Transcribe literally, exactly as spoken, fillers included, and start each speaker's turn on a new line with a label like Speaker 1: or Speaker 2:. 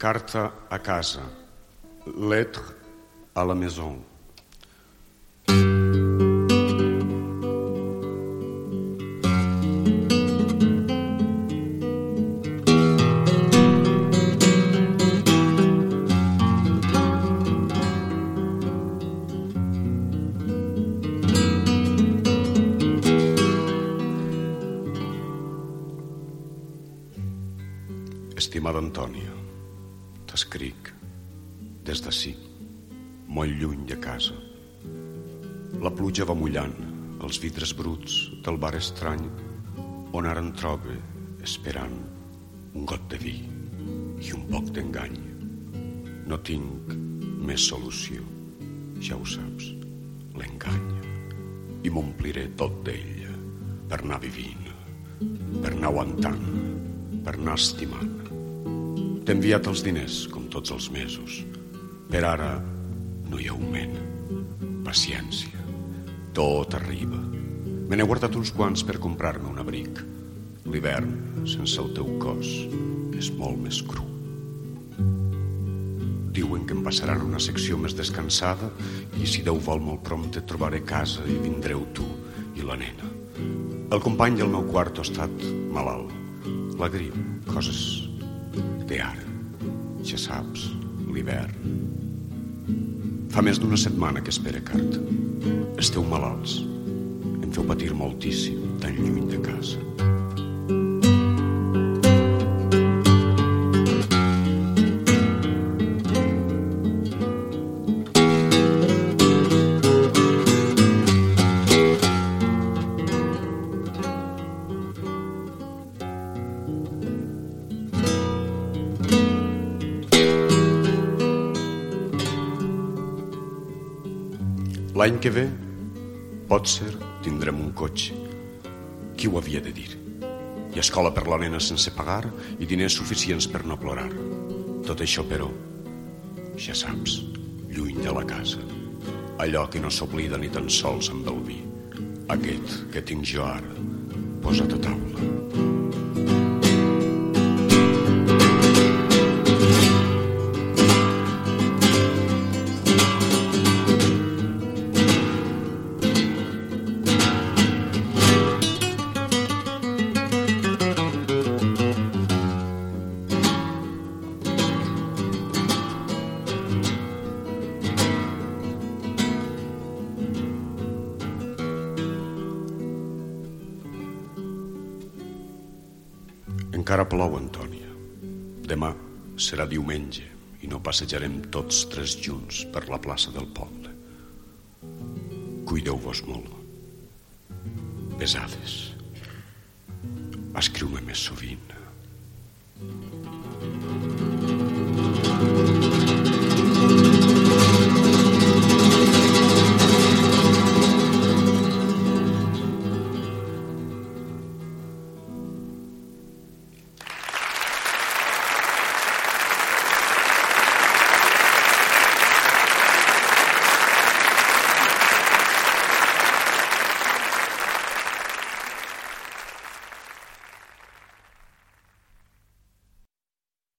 Speaker 1: Carta a casa. Lettre à la maison. Estimada Antònia, t'escric des d'ací, molt lluny de casa. La pluja va mullant els vidres bruts del bar estrany on ara em trobe esperant un got de vi i un poc d'engany. No tinc més solució, ja ho saps, l'engany. I m'ompliré tot d'ella per anar vivint, per anar aguantant, per anar estimant. T'he enviat els diners, com tots els mesos. Per ara no hi ha augment. Paciència. Tot arriba. Me n'he guardat uns quants per comprar-me un abric. L'hivern, sense el teu cos, és molt més cru. Diuen que em passaran una secció més descansada i si Déu vol molt prompte trobaré casa i vindreu tu i la nena. El company del meu quarto ha estat malalt. La grip, coses de ara, ja saps, l'hivern. Fa més d'una setmana que espere carta. Esteu malalts, em feu patir moltíssim tan lluny de casa. L'any que ve, potser tindrem un cotxe. Qui ho havia de dir? I escola per la nena sense pagar i diners suficients per no plorar. Tot això, però, ja saps, lluny de la casa. Allò que no s'oblida ni tan sols amb el vi. Aquest que tinc jo ara, posat a taula. Encara plou, Antònia. Demà serà diumenge i no passejarem tots tres junts per la plaça del poble. Cuideu-vos molt. Besades. Escriu-me més sovint.